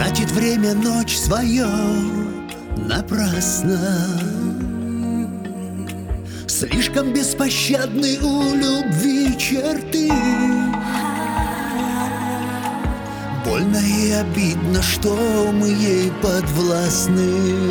Тратит время ночь свое напрасно. Слишком беспощадны у любви черты. Больно и обидно, что мы ей подвластны.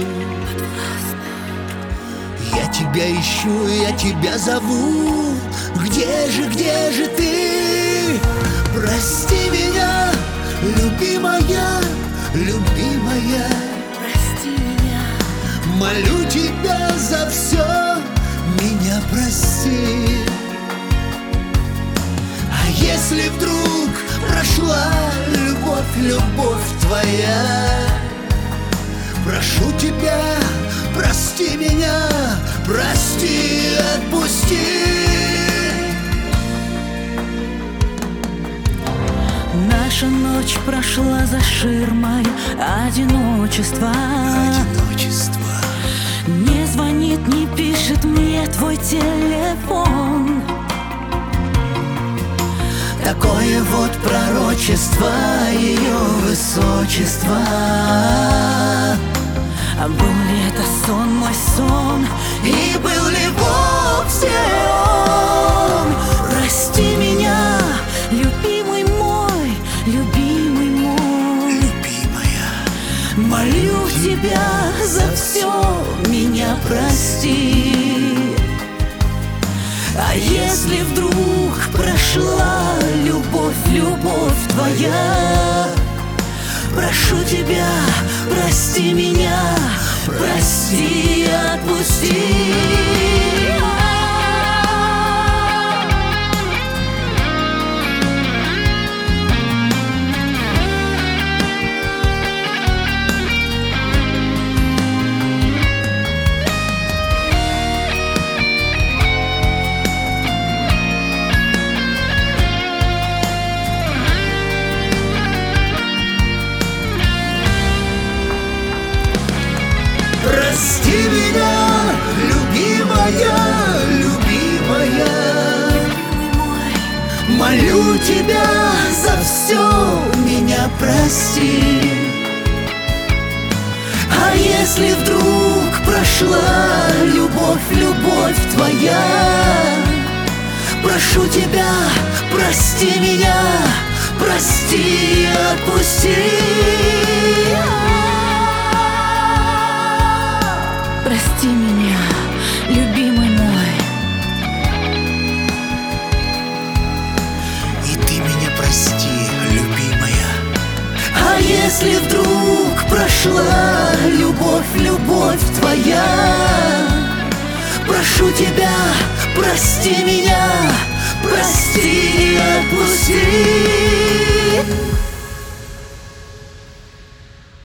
Я тебя ищу, я тебя зову. Где же ты? Прости меня, любимая, любимая. Прости меня. Молю тебя за все, меня прости. А если вдруг прошла любовь твоя, прошу тебя, прости меня, прости, отпусти. Наша ночь прошла за ширмой одиночества. Не звонит, не пишет мне твой телефон. Такое вот пророчество ее высочества. А был ли это сон, мой сон? И был ли вовсе он? Прости меня, любимый мой, любимый мой. Любимая, молю тебя за все, меня прости. А если вдруг прошла любовь твоя, прошу тебя, прости меня, прости, отпусти. Прости меня, любимая, любимая. Молю тебя за все, меня прости. А если вдруг прошла любовь твоя, прошу тебя, прости меня, прости, отпусти. Прости меня, любимый мой. И ты меня прости, любимая. А если вдруг прошла любовь твоя, прошу тебя, прости меня, прости, отпусти.